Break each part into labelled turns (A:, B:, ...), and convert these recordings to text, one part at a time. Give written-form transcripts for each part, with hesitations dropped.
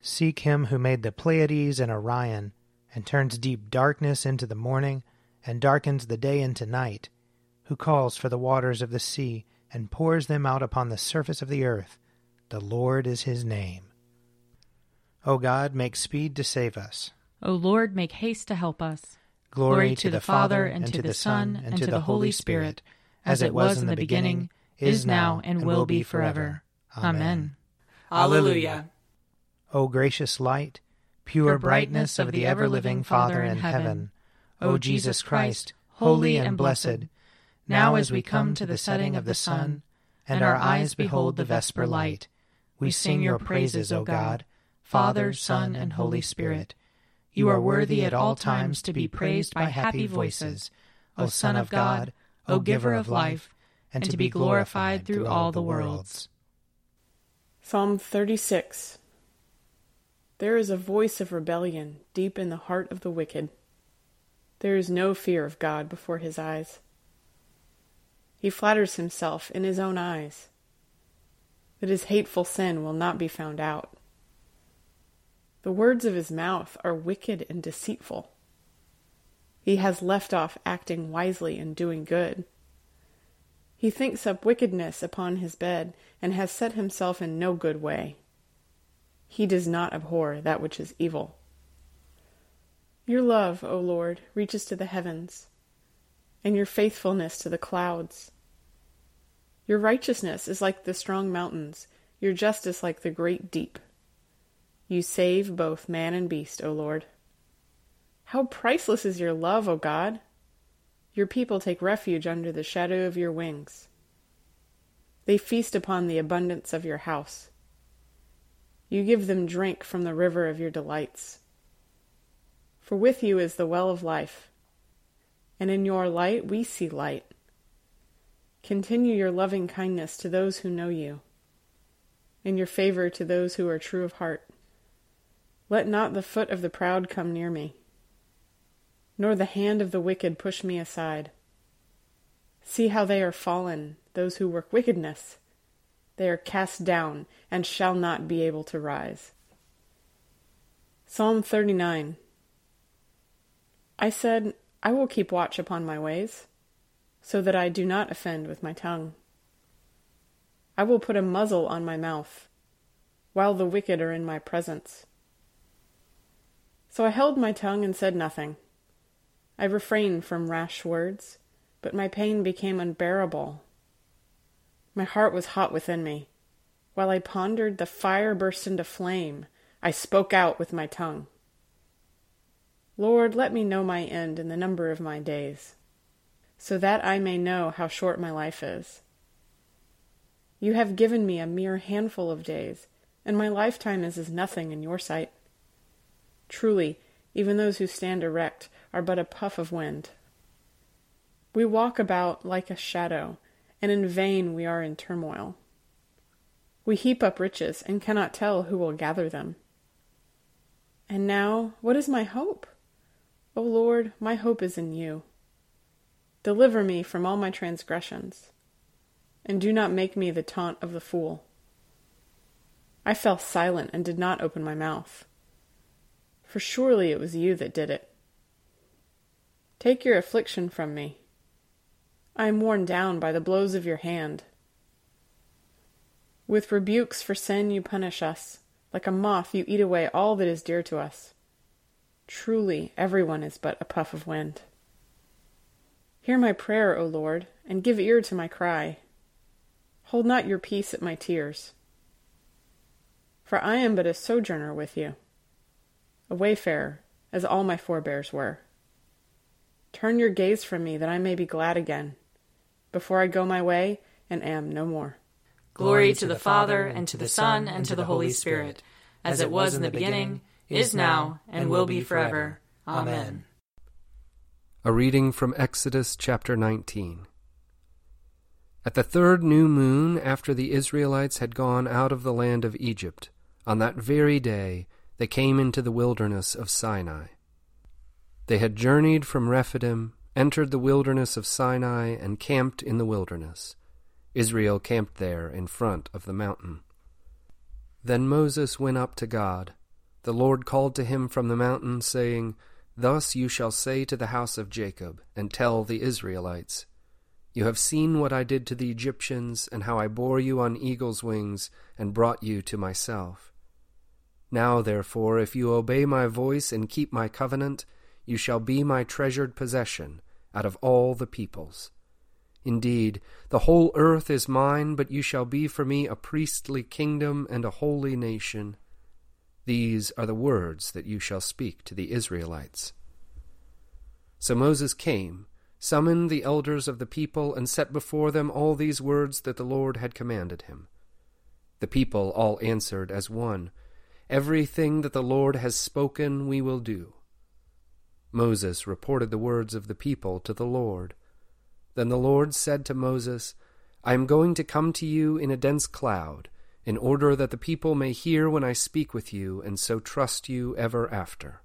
A: Seek him who made the Pleiades and Orion, and turns deep darkness into the morning, and darkens the day into night, who calls for the waters of the sea, and pours them out upon the surface of the earth. The Lord is his name. O God, make speed to save us.
B: O Lord, make haste to help us.
A: Glory to the Father, and to the Son, and to the Holy Spirit, as it was in the beginning, is now, and will be forever. Amen.
C: Alleluia.
A: O gracious light, pure brightness of the ever-living Father in heaven, O Jesus Christ, holy and blessed, now as we come to the setting of the sun, and our eyes behold the vesper light, we sing your praises, O God, Father, Son, and Holy Spirit. You are worthy at all times to be praised by happy voices, O Son of God, O Giver of life, and to be glorified through all the worlds.
C: Psalm 36. There is a voice of rebellion deep in the heart of the wicked. There is no fear of God before his eyes. He flatters himself in his own eyes that his hateful sin will not be found out. The words of his mouth are wicked and deceitful. He has left off acting wisely and doing good. He thinks up wickedness upon his bed, and has set himself in no good way. He does not abhor that which is evil. Your love, O Lord, reaches to the heavens, and your faithfulness to the clouds. Your righteousness is like the strong mountains, your justice like the great deep. You save both man and beast, O Lord. How priceless is your love, O God! Your people take refuge under the shadow of your wings. They feast upon the abundance of your house. You give them drink from the river of your delights. For with you is the well of life, and in your light we see light. Continue your loving kindness to those who know you, and your favor to those who are true of heart. Let not the foot of the proud come near me, nor the hand of the wicked push me aside. See how they are fallen, those who work wickedness. They are cast down, and shall not be able to rise. Psalm 39. I said, I will keep watch upon my ways, so that I do not offend with my tongue. I will put a muzzle on my mouth, while the wicked are in my presence. So I held my tongue and said nothing. I refrained from rash words, but my pain became unbearable. My heart was hot within me. While I pondered, the fire burst into flame. I spoke out with my tongue. Lord, let me know my end and the number of my days, so that I may know how short my life is. You have given me a mere handful of days, and my lifetime is as nothing in your sight. Truly, even those who stand erect are but a puff of wind. We walk about like a shadow, and in vain we are in turmoil. We heap up riches and cannot tell who will gather them. And now, what is my hope? O Lord, my hope is in you. Deliver me from all my transgressions, and do not make me the taunt of the fool. I fell silent and did not open my mouth, for surely it was you that did it. Take your affliction from me. I am worn down by the blows of your hand. With rebukes for sin you punish us. Like a moth you eat away all that is dear to us. Truly, everyone is but a puff of wind. Hear my prayer, O Lord, and give ear to my cry. Hold not your peace at my tears. For I am but a sojourner with you, a wayfarer, as all my forebears were. Turn your gaze from me, that I may be glad again, before I go my way and am no more.
D: Glory to the Father, and to the Son, and to the Holy Spirit, as it was in the beginning, is now, and will be forever. Amen.
E: A reading from Exodus chapter 19. At the third new moon after the Israelites had gone out of the land of Egypt, on that very day they came into the wilderness of Sinai. They had journeyed from Rephidim, entered the wilderness of Sinai, and camped in the wilderness. Israel camped there in front of the mountain. Then Moses went up to God. the Lord called to him from the mountain, saying, Thus you shall say to the house of Jacob, and tell the Israelites, You have seen what I did to the Egyptians, and how I bore you on eagle's wings, and brought you to myself. Now, therefore, if you obey my voice and keep my covenant, you shall be my treasured possession out of all the peoples. Indeed, the whole earth is mine, but you shall be for me a priestly kingdom and a holy nation. These are the words that you shall speak to the Israelites. So Moses came, summoned the elders of the people, and set before them all these words that the Lord had commanded him. The people all answered as one, Everything that the Lord has spoken we will do. Moses reported the words of the people to the Lord. Then the Lord said to Moses, I am going to come to you in a dense cloud, in order that the people may hear when I speak with you, and so trust you ever after.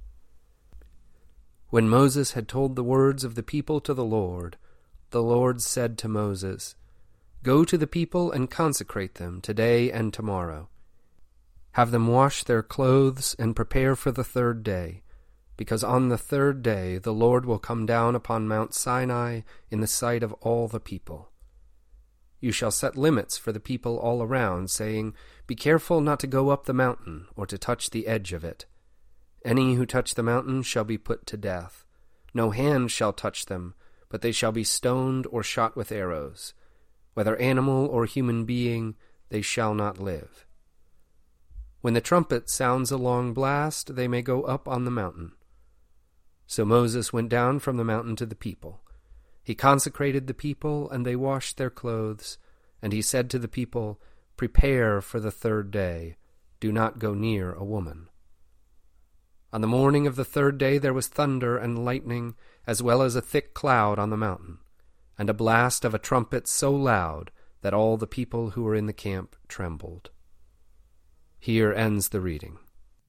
E: When Moses had told the words of the people to the Lord said to Moses, Go to the people and consecrate them today and tomorrow. Have them wash their clothes and prepare for the third day, because on the third day the Lord will come down upon Mount Sinai in the sight of all the people. You shall set limits for the people all around, saying, Be careful not to go up the mountain or to touch the edge of it. Any who touch the mountain shall be put to death. No hand shall touch them, but they shall be stoned or shot with arrows. Whether animal or human being, they shall not live. When the trumpet sounds a long blast, they may go up on the mountain. So Moses went down from the mountain to the people. He consecrated the people, and they washed their clothes. And he said to the people, Prepare for the third day. Do not go near a woman. On the morning of the third day there was thunder and lightning, as well as a thick cloud on the mountain, and a blast of a trumpet so loud that all the people who were in the camp trembled. Here ends the reading.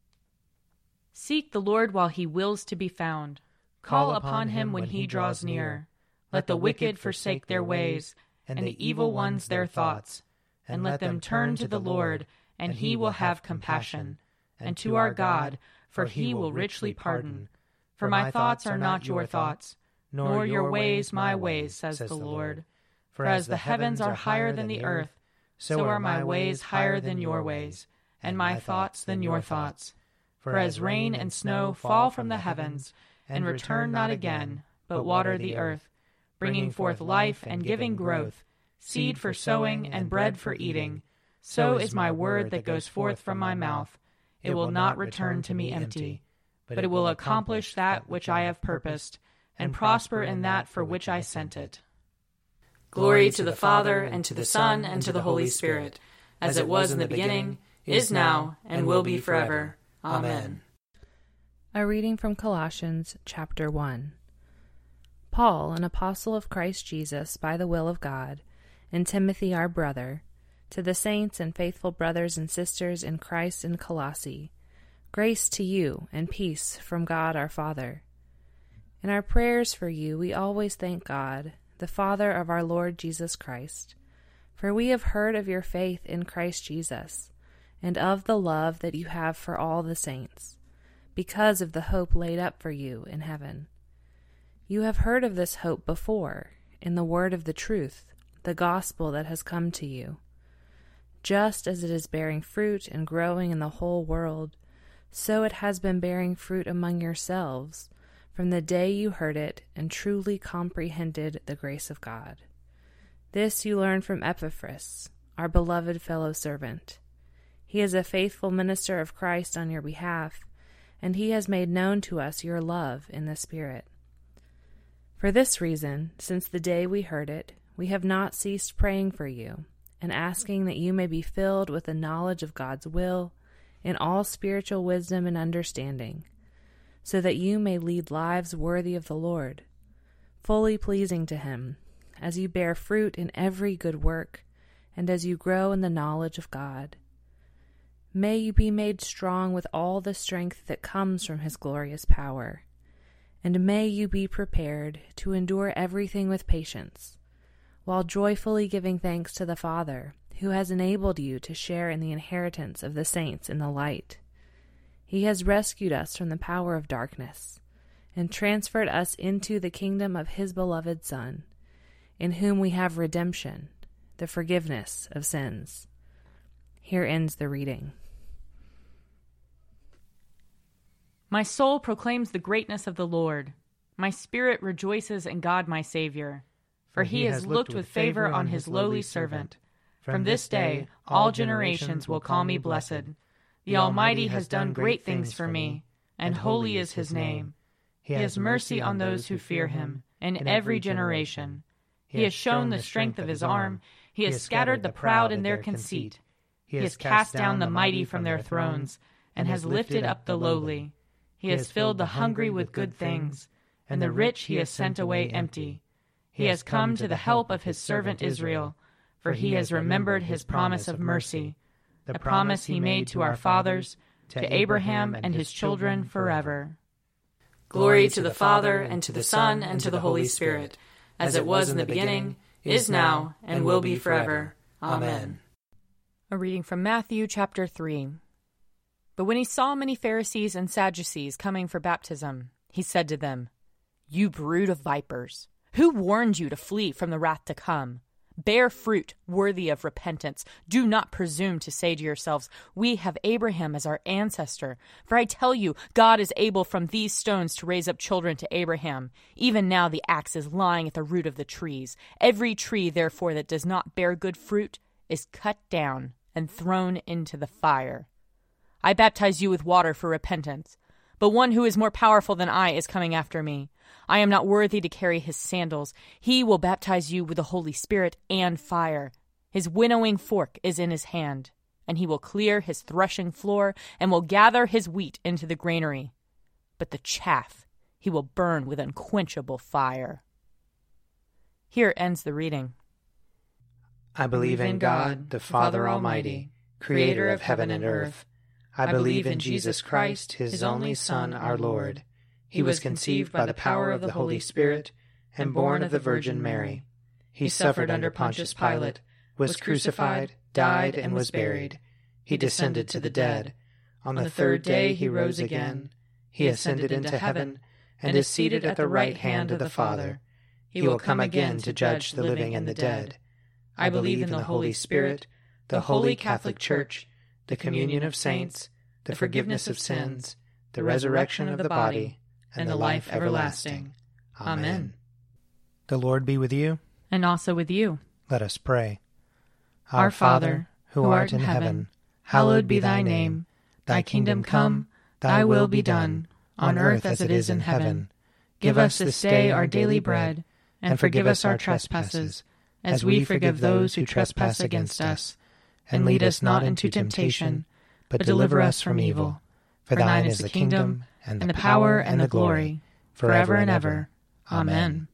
B: Seek the Lord while he wills to be found. Call upon him when he draws near. Let the wicked forsake their ways, and the evil ones their thoughts. And let them turn to the Lord, and he will have compassion. And to our God, for he will richly pardon. For my thoughts are not your thoughts, nor your ways my ways, says the Lord. For as the heavens are higher than the earth, so are my ways higher than your ways, and my thoughts than your thoughts. For as rain and snow fall from the heavens, and return not again, but water the earth, bringing forth life and giving growth, seed for sowing and bread for eating, so is my word that goes forth from my mouth. It will not return to me empty, but it will accomplish that which I have purposed, and prosper in that for which I sent it.
D: Glory to the Father, and to the Son, and to the Holy Spirit, as it was in the beginning, is now, and will be forever. Amen.
F: A reading from Colossians chapter 1. Paul, an apostle of Christ Jesus by the will of God, and Timothy our brother, to the saints and faithful brothers and sisters in Christ in Colossae, grace to you and peace from God our Father. In our prayers for you we always thank God, the Father of our Lord Jesus Christ, for we have heard of your faith in Christ Jesus, and of the love that you have for all the saints, because of the hope laid up for you in heaven. You have heard of this hope before, in the word of the truth, the gospel that has come to you. Just as it is bearing fruit and growing in the whole world, so it has been bearing fruit among yourselves, from the day you heard it and truly comprehended the grace of God. This you learned from Epaphras, our beloved fellow servant. He is a faithful minister of Christ on your behalf, and he has made known to us your love in the Spirit. For this reason, since the day we heard it, we have not ceased praying for you, and asking that you may be filled with the knowledge of God's will, in all spiritual wisdom and understanding, so that you may lead lives worthy of the Lord, fully pleasing to him, as you bear fruit in every good work, and as you grow in the knowledge of God. May you be made strong with all the strength that comes from his glorious power, and may you be prepared to endure everything with patience, while joyfully giving thanks to the Father, who has enabled you to share in the inheritance of the saints in the light. He has rescued us from the power of darkness and transferred us into the kingdom of his beloved Son, in whom we have redemption, the forgiveness of sins. Here ends the reading.
B: My soul proclaims the greatness of the Lord. My spirit rejoices in God my Savior, for he has looked with favor on his lowly servant. From this day all generations will call me blessed. The Almighty has done great things for me, and holy is his name. He has mercy on those who fear him, in every generation. He has shown the strength of his arm. He has scattered the proud in their conceit. He has cast down the mighty from their thrones, and has lifted up the lowly. He has filled the hungry with good things, and the rich he has sent away empty. He has come to the help of his servant Israel, for he has remembered his promise of mercy, the promise he made to our fathers, to Abraham and his children forever.
D: Glory to the Father, and to the Son, and to the Holy Spirit, as it was in the beginning, is now, and will be forever. Amen.
B: A reading from Matthew chapter 3. But when he saw many Pharisees and Sadducees coming for baptism, he said to them, "You brood of vipers, who warned you to flee from the wrath to come? Bear fruit worthy of repentance. Do not presume to say to yourselves, 'We have Abraham as our ancestor.' For I tell you, God is able from these stones to raise up children to Abraham. Even now the axe is lying at the root of the trees. Every tree, therefore, that does not bear good fruit is cut down and thrown into the fire. I baptize you with water for repentance, but one who is more powerful than I is coming after me. I am not worthy to carry his sandals. He will baptize you with the Holy Spirit and fire. His winnowing fork is in his hand, and he will clear his threshing floor and will gather his wheat into the granary. But the chaff he will burn with unquenchable fire." Here ends the reading.
A: I believe in God, the Father Almighty, creator of heaven and earth. I believe in Jesus Christ, his only Son, our Lord. He was conceived by the power of the Holy Spirit and born of the Virgin Mary. He suffered under Pontius Pilate, was crucified, died, and was buried. He descended to the dead. On the third day he rose again. He ascended into heaven and is seated at the right hand of the Father. He will come again to judge the living and the dead. I believe in the Holy Spirit, the Holy Catholic Church, the communion of saints, the forgiveness of sins, the resurrection of the body, and the life everlasting. Amen. The Lord be with you.
B: And also with you.
A: Let us pray.
B: Our Father, who art in heaven, hallowed be thy name. Thy kingdom come, thy will be done, on earth as it is in heaven. Give us this day our daily bread, and forgive us our trespasses, as we forgive those who trespass against us. And lead us not into temptation, but deliver us from evil. For thine is the kingdom, and the power, and the glory, forever and ever. Amen.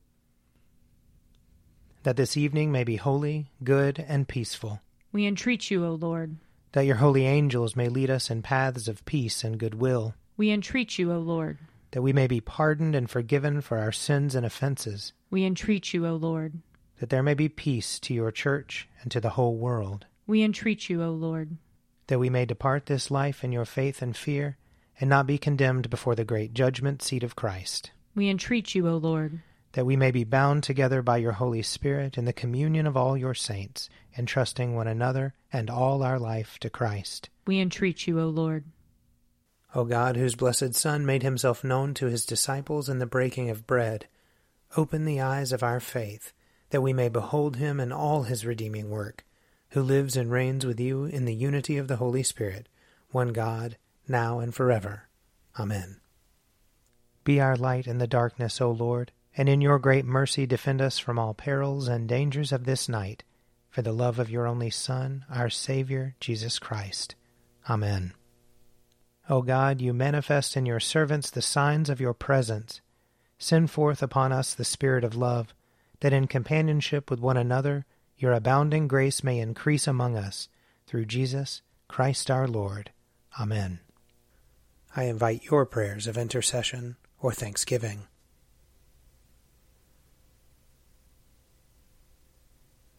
A: That this evening may be holy, good, and peaceful.
B: We entreat you, O Lord.
A: That your holy angels may lead us in paths of peace and goodwill.
B: We entreat you, O Lord.
A: That we may be pardoned and forgiven for our sins and offenses.
B: We entreat you, O Lord.
A: That there may be peace to your church and to the whole world.
B: We entreat you, O Lord.
A: That we may depart this life in your faith and fear, and not be condemned before the great judgment seat of Christ.
B: We entreat you, O Lord.
A: That we may be bound together by your Holy Spirit in the communion of all your saints, entrusting one another and all our life to Christ.
B: We entreat you, O Lord.
A: O God, whose blessed Son made himself known to his disciples in the breaking of bread, open the eyes of our faith, that we may behold him in all his redeeming work, who lives and reigns with you in the unity of the Holy Spirit, one God, now and forever. Amen. Be our light in the darkness, O Lord, and in your great mercy defend us from all perils and dangers of this night, for the love of your only Son, our Savior, Jesus Christ. Amen. O God, you manifest in your servants the signs of your presence. Send forth upon us the Spirit of love, that in companionship with one another your abounding grace may increase among us, through Jesus Christ our Lord. Amen. I invite your prayers of intercession or thanksgiving.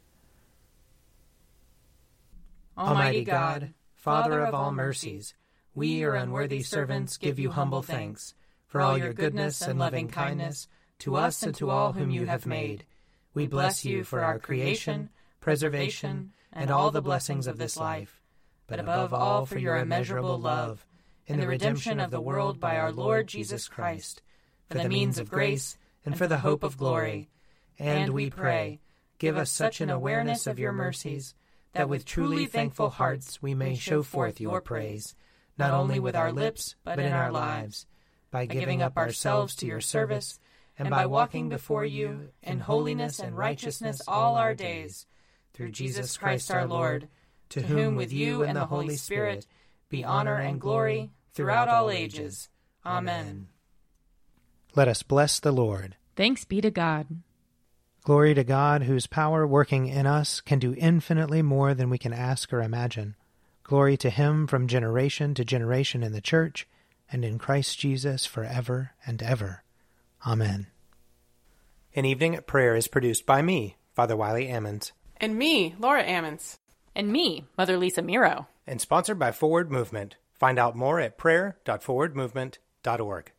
A: Almighty God, Father of all mercies, we, your unworthy servants, give you humble thanks for all your goodness and loving kindness to us and to all whom you have made. We bless you for our creation, preservation, and all the blessings of this life, but above all for your immeasurable love, in the redemption of the world by our Lord Jesus Christ, for the means of grace and for the hope of glory. And we pray, give us such an awareness of your mercies, that with truly thankful hearts we may show forth your praise, not only with our lips, but in our lives, by giving up ourselves to your service, and by walking before you in holiness and righteousness all our days, through Jesus Christ our Lord, to whom with you and the Holy Spirit be honor and glory throughout all ages. Amen. Let us bless the Lord.
B: Thanks be to God.
A: Glory to God, whose power working in us can do infinitely more than we can ask or imagine. Glory to him from generation to generation in the Church, and in Christ Jesus forever and ever. Amen. An Evening at Prayer is produced by me, Father Wiley Ammons.
C: And me, Laura Ammons.
B: And me, Mother Lisa Miro.
A: And sponsored by Forward Movement. Find out more at prayer.forwardmovement.org.